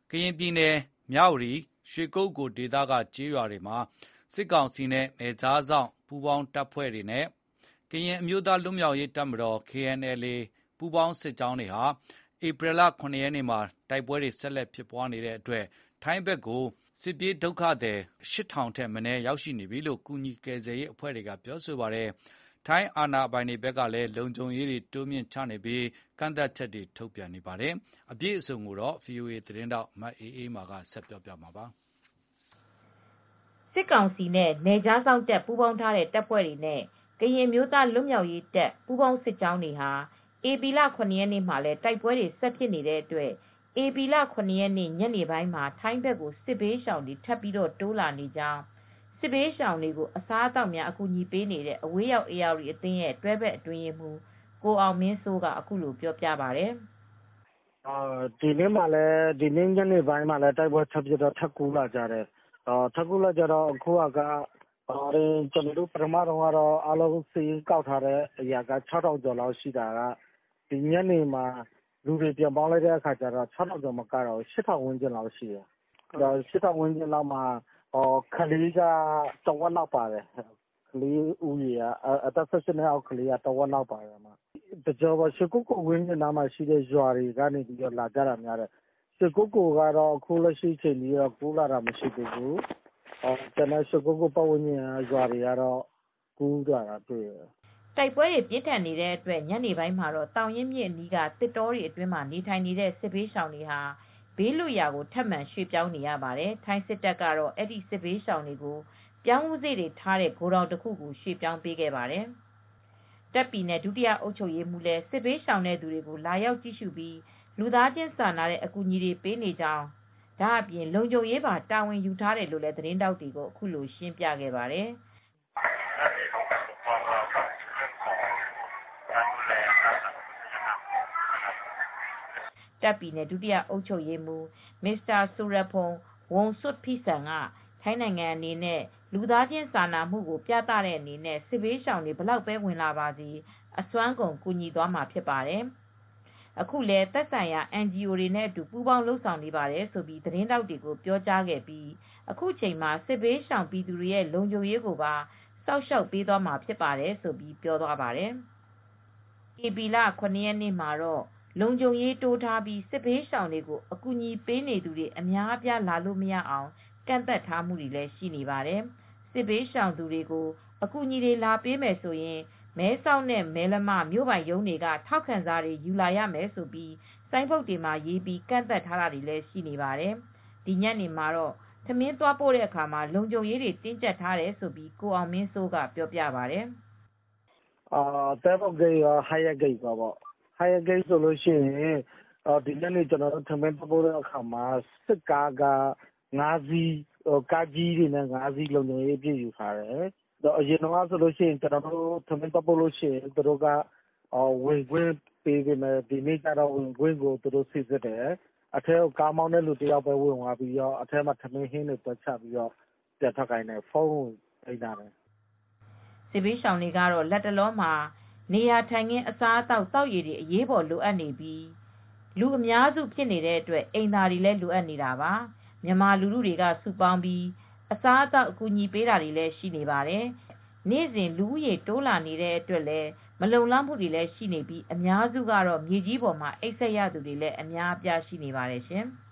ကရင်ပြည်နယ်မြဝတီရွှေကုက္ကိုဒေသကကျေးရွာတွေမှာစစ်ကောင်စီနဲ့နယ်ခြားစောင့်ပူးပေါင်းတပ်ဖွဲ့တွေနဲ့ကရင်အမျိုးသားလွတ်မြောက်ရေးတပ်မတော် KNLA ပူးပေါင်းစစ်ကြောင်းတွေဟာဧပြီလ ၇ ရက်နေ့မှာတိုက်ပွဲတွေဆက်လက်ဖြစ်ပွားနေတဲ့အတွက်ထိုင်းဘက်ကိုစစ်ပြေးဒုက္ခသည် ၈,၀၀၀ ထက်မနည်းရောက်ရှိနေပြီလို့ကူညီကယ်ဆယ်ရေးအဖွဲ့တွေကပြောပါတယ်။ ထိုင်းအာဏာပိုင်တွေဘက်ကလည်းလုံခြုံရေးတွေတိုးမြှင့်ချနေပြီးကန့်သတ်ချက်တွေထုတ်ပြန်နေပါတယ်။ အပြည့်အစုံကိုဗွီအိုအေသတင်းထောက်မအေးအေးမာကသတင်းပေးပို့ထားပါတယ်။ စစ်ကောင်စီနဲ့နယ်ခြားစောင့်တပ်ပူးပေါင်းထားတဲ့တပ်ဖွဲ့တွေနဲ့ကရင်အမျိုးသားလွတ်မြောက်ရေးတပ်ပူးပေါင်းစစ်ကြောင်းတွေဟာဧပြီလ ၇ ရက်နေ့မှာလည်းတိုက်ပွဲတွေဆက်ဖြစ်နေတဲ့အတွက်ဧပြီလ ၇ ရက်နေ့ညနေပိုင်းမှာထိုင်းဘက်ကိုစစ်ဘေးရှောင်တွေထပ်ပြီးတိုးလာနေကြောင်းစစ်ဘေးရှောင်တွေကိုအစားအသောက်များအကူညီပေးနေတဲ့အဝေးရောက်ဧရာဝတီအသင်းရဲ့တွဲဘက်အတွင်းရေးမှူးကိုအောင်မင်းစိုးကအခုလိုပြောပြပါတယ်။ ဒီနေ့ညနေပိုင်းမှာလည်းတိုက်ပွဲထပ်ဖြစ်တော့ထပ်ကူးလာကြတယ်။ အခုကကျနော်တို့ပထမတုန်းကတော့အားလုံးစာရင်းကောက်ထားတဲ့အရာက ၆,၀၀၀ ကျော်လောက်ရှိတာကဒီညနေမှာလူတွေပြန်ပေါင်းလိုက်တော့ ၆,၀၀၀ ကျော်မကတော့ဘူး ၈,၀၀၀ ဝန်းကျင်လောက်ရှိတယ်။ ၈,၀၀၀ ဝန်းကျင်လောက်မှာကလေးကတဝက်လောက်ပါတယ်။ ကလေးဦးရေကအသက် ၁၈ နှစ်အောက်ကလေးကတဝက်လောက်ပါတယ်။ တကျောဘက်ရွှေကုက္ကိုဝန်းကျင်နားမှာရှိတဲ့ရွာတွေကနေလာကြတာများတယ်။ ရွှေကုက္ကိုကတော့အခုလက်ရှိအချိန်ထိကူးလာတာမရှိသေးဘူး။ ကျန်တဲ့ရွှေကုက္ကိုပတ်ဝန်းကျင်ကရွာတွေကတော့ကူးလာတာတွေ့တယ်။တိုက်ပွဲတွေပြင်းထန်နေတဲ့အတွက်ညနေပိုင်းမှာတော့သောင်ရင်းမြစ်အနီးကသစ်တောတွေအတွင်းမှာနေထိုင်နေတဲ့စစ်ဘေးရှောင်တွေဟာဘေးလွတ်ရာကိုထပ်မံရွှေ့ပြောင်းနေရပါတယ်။ထိုင်းစစ်တပ်ကတော့အဲဒီစစ်ဘေးရှောင်တွေကိုပြောင်းဖူးစေ့တွေထားတဲ့ဂိုဒေါင်တခုကိုရွှေ့ပြောင်းပေးခဲ့ပါတယ်။တာ့ခ်ပြည်နယ်ဒုတိယအုပ်ချုပ်ရေးမှူးလည်းစစ်ဘေးရှောင်တဲ့သူတွေကိုလာရောက်ကြည့်ရှုပြီးလူသားချင်းစာနာတဲ့အကူညီတွေပေးနေကြောင်းဒါအပြင်လုံခြုံရေးပါတာဝန်ယူထားတယ်လို့လည်းသတင်းထောက်တွေကိုအခုလိုရှင်းပြခဲ့ပါတယ်။ တာ့ခ်ပြည်နယ်ဒုတိယအုပ်ချုပ်ရေးမှူး Mr. Surapong Wongsuphison ကထိုင်းနိုင်ငံအနေနဲ့လူသားချင်းစာနာမှုကိုပြသတဲ့အနေနဲ့စစ်ဘေးရှောင်တွေဘယ်လောက်ပဲဝင်လာပါစေအစွမ်းကုန်ကူညီသွားမှာဖြစ်ပါတယ်။အခုလည်းသက်ဆိုင်ရာ NGO တွေနဲ့အတူပူးပေါင်းလုပ်ဆောင်နေပါတယ်လို့သတင်းထောက်တွေကိုပြောကြားခဲ့ပြီးအခုချိန်မှာစစ်ဘေးရှောင်ပြည်သူတွေရဲ့လုံခြုံရေးကိုပါစောင့်ရှောက်ပေးသွားမှာဖြစ်ပါတယ်လို့ပြောသွားပါတယ်။ ဧပြီလ ၇ ရက်နေ့မှာတော့လုံခြုံရေးတိုးထားပြီးစစ်ဘေးရှောင်တွေကိုအကူညီပေးနေသူတွေအများအပြားလာလို့မရအောင်ကန့်သတ်ထားမူတွေလည်းရှိနေပါတယ်။ စစ်ဘေးရှောင်သူတွေကိုအကူညီတွေလာပေးမယ်ဆိုရင်မဲဆောက်နဲ့မယ်လမမြို့ပိုင်ရုံးတွေကထောက်ခံစာတွေယူလာရမယ်လို့ဆိုင်းဘုတ်တွေမှာရေးပြီးကန့်သတ်ထားတာတွေလည်းရှိနေပါတယ်။ ဒီညနေမှာတော့ထမင်းသွားပို့တဲ့အခါမှာလုံခြုံရေးတွေတင်းကြပ်ထားတယ်လို့ကိုအောင်မင်းစိုးကပြောပြပါတယ်။ “သဲဘောင်ဂိတ်ရော Higher Gate ရောပေါ့။ Higher Gate ဆိုရင်ဒီညနေကျနော်တို့ထမင်းသွားပို့တဲ့အခါမှာစစ်ကားက5 စီးကားကြီးတွေနဲ့5 စီးလုံခြုံရေးအပြည့်ယူထားတယ်။ အရင်တုန်းကဆိုရင်ကျနော်တို့ထမင်းသွားပို့ရင်သူတို့ကဝင်ခွင့်ပေးပေမယ့်ဒီနေ့တော့ဝင်ခွင့်ကိုသူတို့စိစစ်တယ်။ အထဲကိုကားမောင်းတဲ့လူတယောက်ပဲဝင်သွားပြီးအထဲမှာထမင်းဟင်းတွေတွက်ချက်ပြီးပြန်ထွက်ခိုင်းတယ်။ ဖုန်းကိုသိမ်းထားတယ်။ ” စစ်ဘေးရှောင်တွေကတော့လတ်တလောမှာနေရာထိုင်ခင်းအစားအသောက်သောက်ရေတွေအရေးပေါ်လိုအပ်နေပြီးလူအများစုဖြစ်နေတဲ့အတွက်အိမ်သာတွေလည်းလိုအပ်နေတာပါ။ မြန်မာလူထုတွေကစုပေါင်းပြီးအစားအသောက်အကူညီပေးတာတွေလည်းရှိနေပါတယ်။ နေ့စဉ်လူဦးရေတိုးလာနေတဲ့အတွက်လည်းမလုံလောက်မူတွေလည်းရှိနေပြီးအများစုကတော့မြေကြီးပေါ်မှာအိပ်စက်ရသူတွေလည်းအများအပြားရှိနေပါတယ်ရှင်။